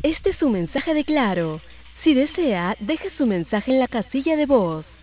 Este es su mensaje de Claro. Si desea, deje su mensaje en la casilla de voz.